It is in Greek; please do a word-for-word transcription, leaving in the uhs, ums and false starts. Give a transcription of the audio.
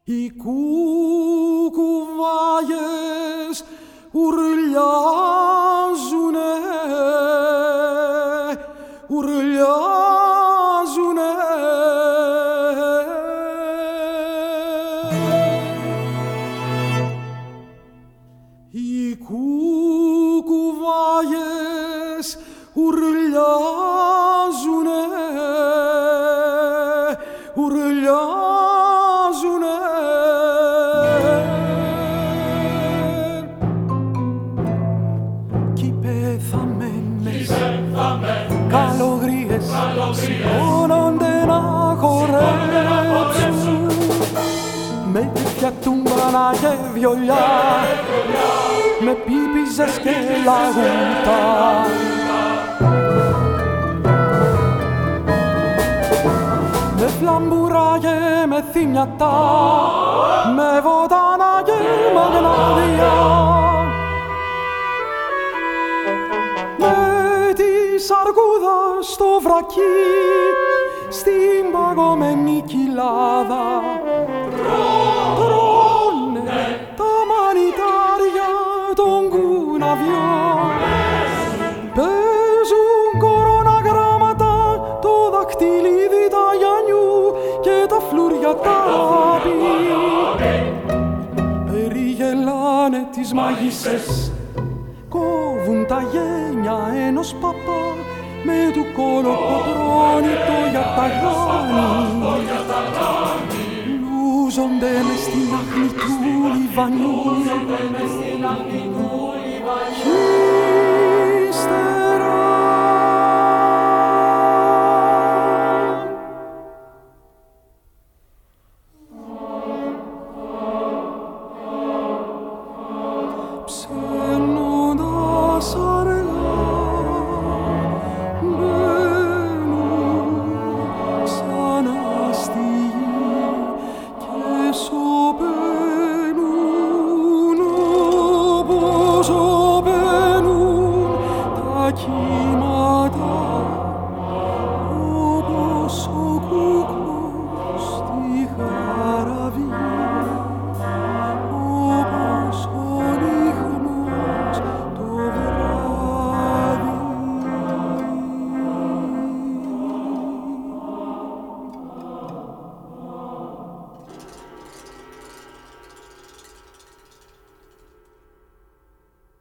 Οι κουκουβάγες ουρλιάζουνε, ουρλιάζουνε. Οι κουκουβάγες ουρλιάζουνε, ουρλιάζουνε. Κι πεθαμένες καλογρίες σηκώνονται να χορέψουν με τέτοια τούμπανα και βιολιά, με πίπιζες και λαγούτα. Με φλαμπουρά και με θυμιατά, με βοτάνα και μαγνάδια, με τη σαργούδα στο βρακί, στην παγωμένη κοιλάδα. Τρώνε τα μανιτάρια των κουναβιών, παίζουν κοροναγράμματα το δακτυλίδι τα γιανιού και τα φλουριά τα πι. Περιγελάνε τις μαγισσές, κόβουν τα γένια ενός παπά, με του κολοκοτρώνει το γιαταγάνι. Λούζονται μες στην άχνη του λιβανιού.